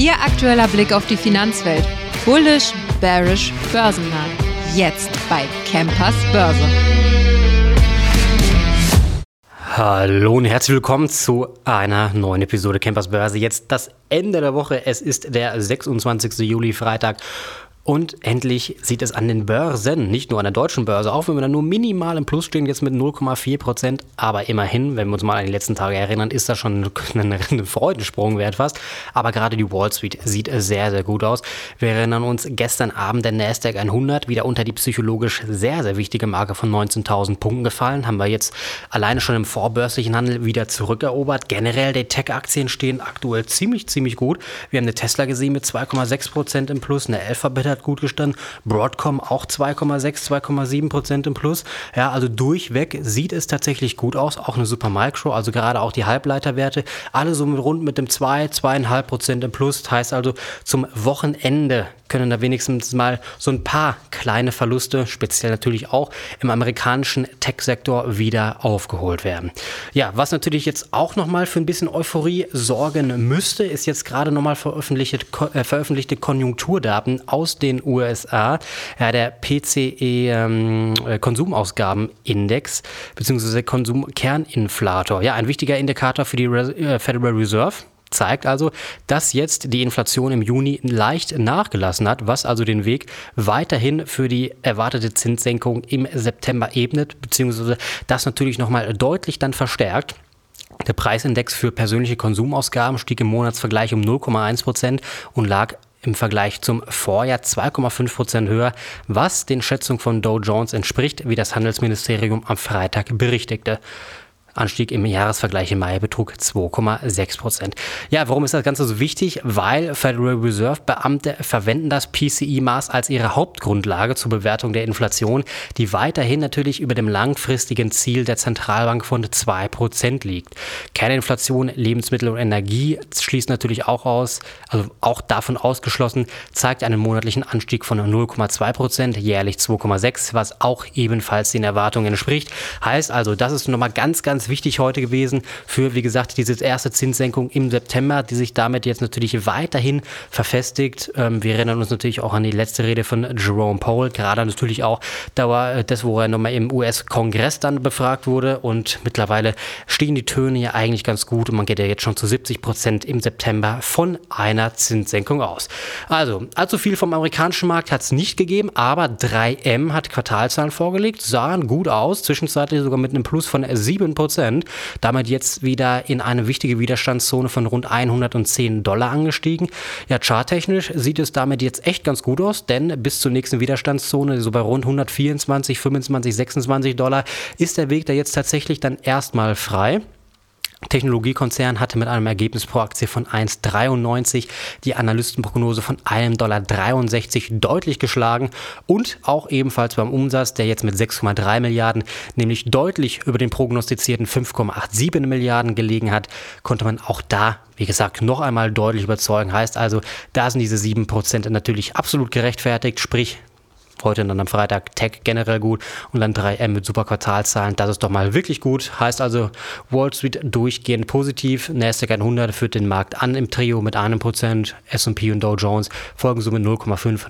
Ihr aktueller Blick auf die Finanzwelt. Bullish, bearish, börsennah. Jetzt bei Campers Börse. Hallo und herzlich willkommen zu einer neuen Episode Campers Börse. Jetzt das Ende der Woche. Es ist der 26. Juli, Freitag. Und endlich sieht es an den Börsen, nicht nur an der deutschen Börse, auch wenn wir da nur minimal im Plus stehen, jetzt mit 0,4%, aber immerhin, wenn wir uns mal an die letzten Tage erinnern, ist das schon ein Freudensprung wert fast. Aber gerade die Wall Street sieht sehr, sehr gut aus. Wir erinnern uns, gestern Abend der Nasdaq 100 wieder unter die psychologisch sehr, sehr wichtige Marke von 19.000 Punkten gefallen. Haben wir jetzt alleine schon im vorbörslichen Handel wieder zurückerobert. Generell, die Tech-Aktien stehen aktuell ziemlich gut. Wir haben eine Tesla gesehen mit 2,6% im Plus, eine Alphabet hat gut gestanden, Broadcom auch 2,7% im Plus. Ja, also durchweg sieht es tatsächlich gut aus, auch eine Supermicro, also gerade auch die Halbleiterwerte, alle so rund mit dem 2,5% im Plus. Das heißt also, zum Wochenende können da wenigstens mal so ein paar kleine Verluste, speziell natürlich auch im amerikanischen Tech-Sektor, wieder aufgeholt werden. Ja, was natürlich jetzt auch nochmal für ein bisschen Euphorie sorgen müsste, ist jetzt gerade nochmal veröffentlichte Konjunkturdaten aus den USA. Ja, der PCE Konsumausgabenindex bzw. Konsumkerninflator. Ja, ein wichtiger Indikator für die Federal Reserve. Zeigt also, dass jetzt die Inflation im Juni leicht nachgelassen hat, was also den Weg weiterhin für die erwartete Zinssenkung im September ebnet, beziehungsweise das natürlich nochmal deutlich dann verstärkt. Der Preisindex für persönliche Konsumausgaben stieg im Monatsvergleich um 0,1% und lag im Vergleich zum Vorjahr 2,5% höher, was den Schätzungen von Dow Jones entspricht, wie das Handelsministerium am Freitag berichtigte. Anstieg im Jahresvergleich im Mai betrug 2,6%. Ja, warum ist das Ganze so wichtig? Weil Federal Reserve Beamte verwenden das PCE-Maß als ihre Hauptgrundlage zur Bewertung der Inflation, die weiterhin natürlich über dem langfristigen Ziel der Zentralbank von 2% liegt. Kerninflation, Lebensmittel und Energie schließt natürlich auch aus, also auch davon ausgeschlossen, zeigt einen monatlichen Anstieg von 0,2%, jährlich 2,6%, was auch ebenfalls den Erwartungen entspricht. Heißt also, das ist nochmal ganz wichtig heute gewesen für, wie gesagt, diese erste Zinssenkung im September, die sich damit jetzt natürlich weiterhin verfestigt. Wir erinnern uns natürlich auch an die letzte Rede von Jerome Powell, gerade natürlich auch das, wo er nochmal im US-Kongress dann befragt wurde, und mittlerweile stehen die Töne ja eigentlich ganz gut und man geht ja jetzt schon zu 70% im September von einer Zinssenkung aus. Also, allzu viel vom amerikanischen Markt hat es nicht gegeben, aber 3M hat Quartalzahlen vorgelegt, sahen gut aus, zwischenzeitlich sogar mit einem Plus von 7%. Damit jetzt wieder in eine wichtige Widerstandszone von rund $110 angestiegen. Ja, charttechnisch sieht es damit jetzt echt ganz gut aus, denn bis zur nächsten Widerstandszone, so bei rund 124, 25, $26, ist der Weg da jetzt tatsächlich dann erstmal frei. Technologiekonzern hatte mit einem Ergebnis pro Aktie von 1,93 die Analystenprognose von $1,63 deutlich geschlagen und auch ebenfalls beim Umsatz, der jetzt mit 6,3 Milliarden, nämlich deutlich über den prognostizierten 5,87 Milliarden gelegen hat, konnte man auch da, wie gesagt, noch einmal deutlich überzeugen. Heißt also, da sind diese 7% natürlich absolut gerechtfertigt, sprich heute dann am Freitag Tech generell gut und dann 3M mit super Quartalzahlen. Das ist doch mal wirklich gut. Heißt also, Wall Street durchgehend positiv. Nasdaq 100 führt den Markt an im Trio mit 1%. S&P und Dow Jones folgen so mit 0,5,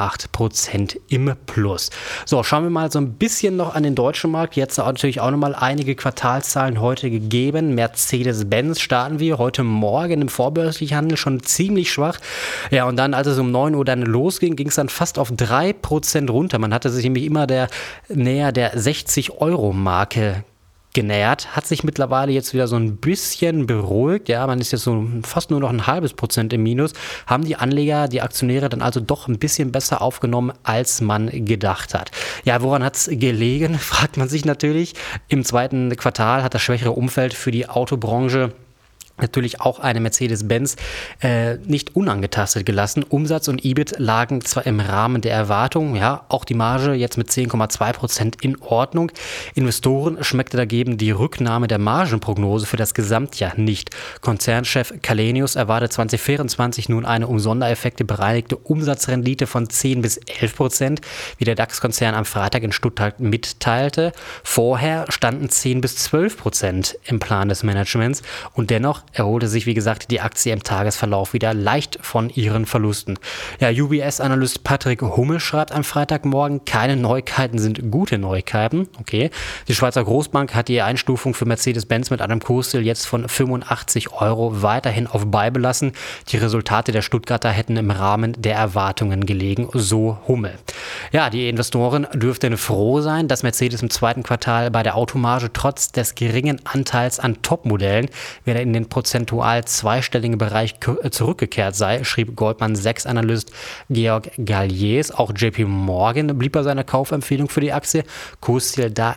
0,8% im Plus. So, schauen wir mal so ein bisschen noch an den deutschen Markt. Jetzt natürlich auch nochmal einige Quartalszahlen heute gegeben. Mercedes-Benz starten wir heute Morgen im vorbörslichen Handel schon ziemlich schwach. Ja, und dann, als es um 9 Uhr dann losging, ging es dann fast auf 3% runter. Man hatte sich nämlich immer näher der 60-Euro-Marke genähert, hat sich mittlerweile jetzt wieder so ein bisschen beruhigt. Ja, man ist jetzt so fast nur noch ein halbes Prozent im Minus. Haben die Anleger, die Aktionäre dann also doch ein bisschen besser aufgenommen, als man gedacht hat. Ja, woran hat es gelegen, fragt man sich natürlich. Im zweiten Quartal hat das schwächere Umfeld für die Autobranche natürlich auch eine Mercedes-Benz nicht unangetastet gelassen. Umsatz und EBIT lagen zwar im Rahmen der Erwartungen, ja, auch die Marge jetzt mit 10,2% in Ordnung. Investoren schmeckte dagegen die Rücknahme der Margenprognose für das Gesamtjahr nicht. Konzernchef Källenius erwartet 2024 nun eine um Sondereffekte bereinigte Umsatzrendite von 10-11%, wie der DAX-Konzern am Freitag in Stuttgart mitteilte. Vorher standen 10-12% im Plan des Managements und dennoch erholte sich, wie gesagt, die Aktie im Tagesverlauf wieder leicht von ihren Verlusten. Ja, UBS-Analyst Patrick Hummel schreibt am Freitagmorgen, keine Neuigkeiten sind gute Neuigkeiten. Okay. Die Schweizer Großbank hat die Einstufung für Mercedes-Benz mit einem Kursziel jetzt von 85 € weiterhin auf beibelassen. Die Resultate der Stuttgarter hätten im Rahmen der Erwartungen gelegen, so Hummel. Ja, die Investoren dürften froh sein, dass Mercedes im zweiten Quartal bei der Automarge trotz des geringen Anteils an Topmodellen wieder in den prozentual zweistelligen Bereich zurückgekehrt sei, schrieb Goldman Sachs-Analyst Georg Galliers. Auch JP Morgan blieb bei seiner Kaufempfehlung für die Aktie. Kursziel da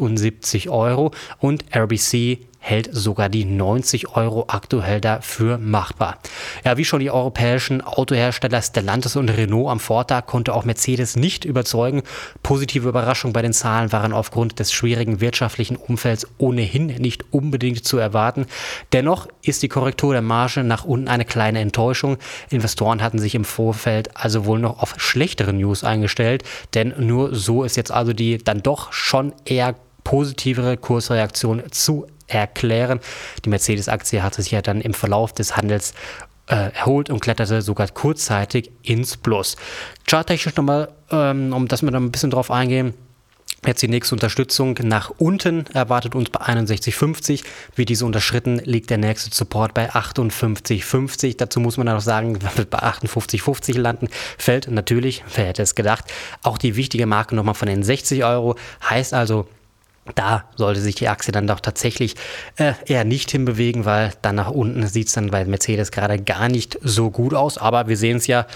78 € und RBC hält sogar die 90 € aktuell dafür machbar. Ja, wie schon die europäischen Autohersteller Stellantis und Renault am Vortag konnte auch Mercedes nicht überzeugen. Positive Überraschungen bei den Zahlen waren aufgrund des schwierigen wirtschaftlichen Umfelds ohnehin nicht unbedingt zu erwarten. Dennoch ist die Korrektur der Marge nach unten eine kleine Enttäuschung. Investoren hatten sich im Vorfeld also wohl noch auf schlechtere News eingestellt, denn nur so ist jetzt also die dann doch schon eher positivere Kursreaktion zu erklären. Die Mercedes-Aktie hatte sich ja dann im Verlauf des Handels erholt und kletterte sogar kurzzeitig ins Plus. Charttechnisch nochmal, dass wir da ein bisschen drauf eingehen. Jetzt die nächste Unterstützung nach unten erwartet uns bei 61,50. Wie diese unterschritten, liegt der nächste Support bei 58,50. Dazu muss man dann noch sagen, wenn wir bei 58,50 landen, fällt natürlich, wer hätte es gedacht, auch die wichtige Marke nochmal von den 60 €. Heißt also, da sollte sich die Aktie dann doch tatsächlich eher nicht hinbewegen, weil dann nach unten sieht es dann bei Mercedes gerade gar nicht so gut aus. Aber wir sehen es ja,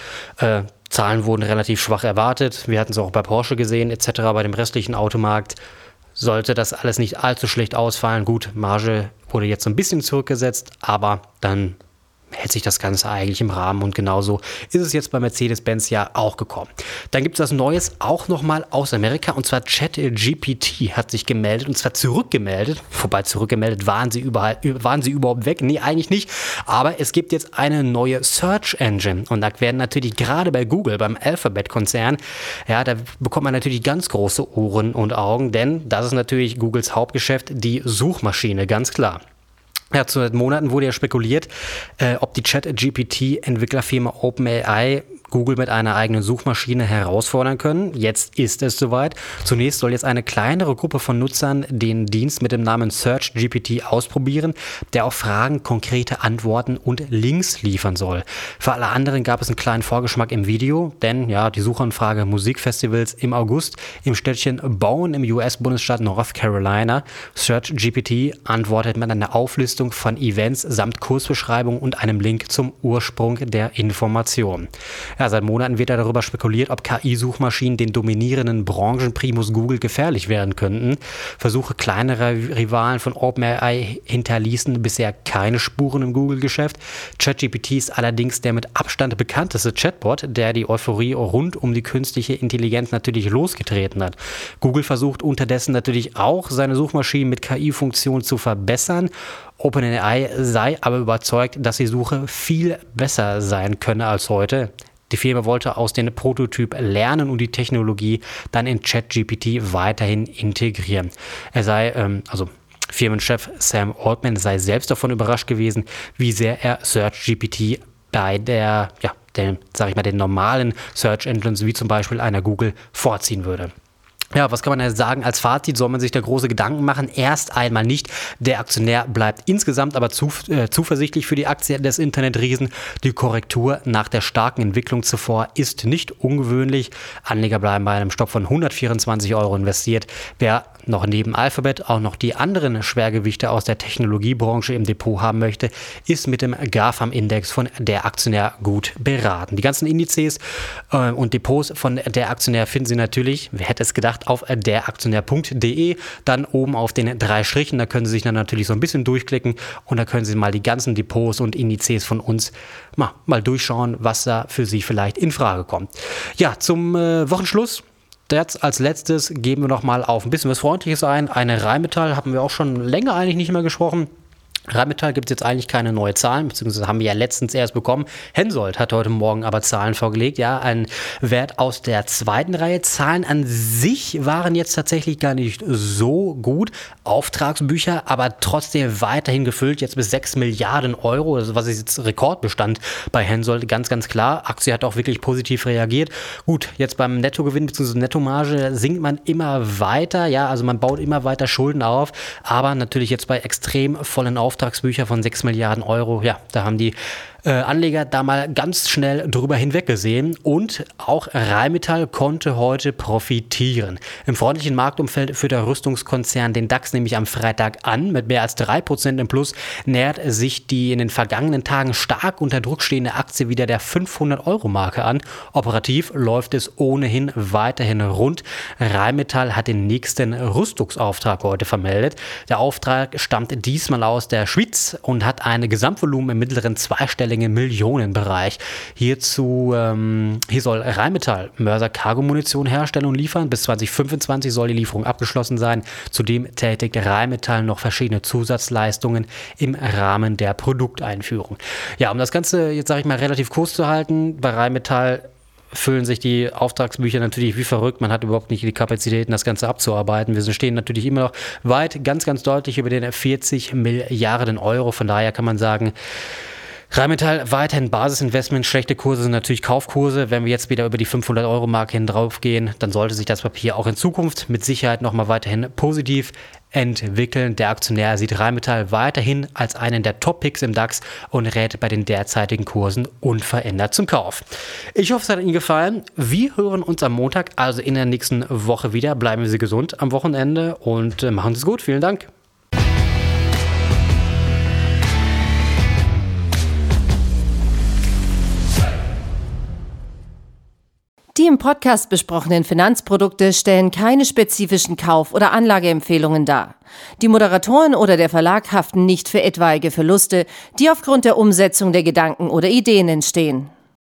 Zahlen wurden relativ schwach erwartet. Wir hatten es auch bei Porsche gesehen etc. Bei dem restlichen Automarkt sollte das alles nicht allzu schlecht ausfallen. Gut, Marge wurde jetzt so ein bisschen zurückgesetzt, aber dann hält sich das Ganze eigentlich im Rahmen und genauso ist es jetzt bei Mercedes-Benz ja auch gekommen. Dann gibt es was Neues auch nochmal aus Amerika und zwar ChatGPT hat sich gemeldet und zwar zurückgemeldet. Wobei zurückgemeldet waren sie überhaupt weg? Nee, eigentlich nicht. Aber es gibt jetzt eine neue Search Engine und da werden natürlich gerade bei Google, beim Alphabet-Konzern, ja, da bekommt man natürlich ganz große Ohren und Augen, denn das ist natürlich Googles Hauptgeschäft, die Suchmaschine, ganz klar. Ja, seit Monaten wurde ja spekuliert, ob die ChatGPT-Entwicklerfirma OpenAI Google mit einer eigenen Suchmaschine herausfordern können. Jetzt ist es soweit. Zunächst soll jetzt eine kleinere Gruppe von Nutzern den Dienst mit dem Namen SearchGPT ausprobieren, der auf Fragen konkrete Antworten und Links liefern soll. Für alle anderen gab es einen kleinen Vorgeschmack im Video, denn ja, die Suchanfrage Musikfestivals im August im Städtchen Bowen im US-Bundesstaat North Carolina. SearchGPT antwortet mit einer Auflistung von Events samt Kursbeschreibung und einem Link zum Ursprung der Information. Ja, seit Monaten wird darüber spekuliert, ob KI-Suchmaschinen den dominierenden Branchenprimus Google gefährlich werden könnten. Versuche kleinerer Rivalen von OpenAI hinterließen bisher keine Spuren im Google-Geschäft. ChatGPT ist allerdings der mit Abstand bekannteste Chatbot, der die Euphorie rund um die künstliche Intelligenz natürlich losgetreten hat. Google versucht unterdessen natürlich auch, seine Suchmaschinen mit KI-Funktionen zu verbessern. OpenAI sei aber überzeugt, dass die Suche viel besser sein könne als heute. Die Firma wollte aus dem Prototyp lernen und die Technologie dann in ChatGPT weiterhin integrieren. Er sei, Firmenchef Sam Altman sei selbst davon überrascht gewesen, wie sehr er SearchGPT bei den normalen Search Engines wie zum Beispiel einer Google vorziehen würde. Ja, was kann man jetzt sagen? Als Fazit soll man sich da große Gedanken machen. Erst einmal nicht. Der Aktionär bleibt insgesamt aber zuversichtlich für die Aktie des Internetriesen. Die Korrektur nach der starken Entwicklung zuvor ist nicht ungewöhnlich. Anleger bleiben bei einem Stopp von 124 € investiert. Wer noch neben Alphabet auch noch die anderen Schwergewichte aus der Technologiebranche im Depot haben möchte, ist mit dem GAFAM-Index von der Aktionär gut beraten. Die ganzen Indizes und Depots von der Aktionär finden Sie natürlich, wer hätte es gedacht, auf deraktionär.de, dann oben auf den 3 Strichen, da können Sie sich dann natürlich so ein bisschen durchklicken und da können Sie mal die ganzen Depots und Indizes von uns mal durchschauen, was da für Sie vielleicht in Frage kommt. Ja, zum Wochenschluss. Jetzt als letztes geben wir noch mal auf ein bisschen was Freundliches ein. Eine Rheinmetall haben wir auch schon länger eigentlich nicht mehr gesprochen. Rheinmetall gibt es jetzt eigentlich keine neuen Zahlen, beziehungsweise haben wir ja letztens erst bekommen. Hensoldt hat heute Morgen aber Zahlen vorgelegt, ja, ein Wert aus der zweiten Reihe. Zahlen an sich waren jetzt tatsächlich gar nicht so gut. Auftragsbücher, aber trotzdem weiterhin gefüllt, jetzt bis 6 Milliarden Euro, also was ist jetzt Rekordbestand bei Hensoldt, ganz, ganz klar. Aktie hat auch wirklich positiv reagiert. Gut, jetzt beim Nettogewinn bzw. Nettomarge sinkt man immer weiter, ja, also man baut immer weiter Schulden auf, aber natürlich jetzt bei extrem vollen Auftragsbücher von 6 Milliarden Euro, ja, da haben die Anleger da mal ganz schnell drüber hinweggesehen und auch Rheinmetall konnte heute profitieren. Im freundlichen Marktumfeld führt der Rüstungskonzern den DAX nämlich am Freitag an. Mit mehr als 3% im Plus nähert sich die in den vergangenen Tagen stark unter Druck stehende Aktie wieder der 500-Euro-Marke an. Operativ läuft es ohnehin weiterhin rund. Rheinmetall hat den nächsten Rüstungsauftrag heute vermeldet. Der Auftrag stammt diesmal aus der Schweiz und hat ein Gesamtvolumen im mittleren zweistelligen Millionenbereich. Hier soll Rheinmetall Mörser-Cargo-Munition herstellen und liefern. Bis 2025 soll die Lieferung abgeschlossen sein. Zudem tätigt Rheinmetall noch verschiedene Zusatzleistungen im Rahmen der Produkteinführung. Ja, um das Ganze jetzt, sage ich mal, relativ kurz zu halten, bei Rheinmetall füllen sich die Auftragsbücher natürlich wie verrückt. Man hat überhaupt nicht die Kapazitäten, das Ganze abzuarbeiten. Wir stehen natürlich immer noch weit, ganz, ganz deutlich über den 40 Milliarden Euro. Von daher kann man sagen, Rheinmetall weiterhin Basisinvestment, schlechte Kurse sind natürlich Kaufkurse. Wenn wir jetzt wieder über die 500-Euro-Marke hin drauf gehen, dann sollte sich das Papier auch in Zukunft mit Sicherheit nochmal weiterhin positiv entwickeln. Der Aktionär sieht Rheinmetall weiterhin als einen der Top-Picks im DAX und rät bei den derzeitigen Kursen unverändert zum Kauf. Ich hoffe, es hat Ihnen gefallen. Wir hören uns am Montag, also in der nächsten Woche wieder. Bleiben Sie gesund am Wochenende und machen Sie es gut. Vielen Dank. Die im Podcast besprochenen Finanzprodukte stellen keine spezifischen Kauf- oder Anlageempfehlungen dar. Die Moderatoren oder der Verlag haften nicht für etwaige Verluste, die aufgrund der Umsetzung der Gedanken oder Ideen entstehen.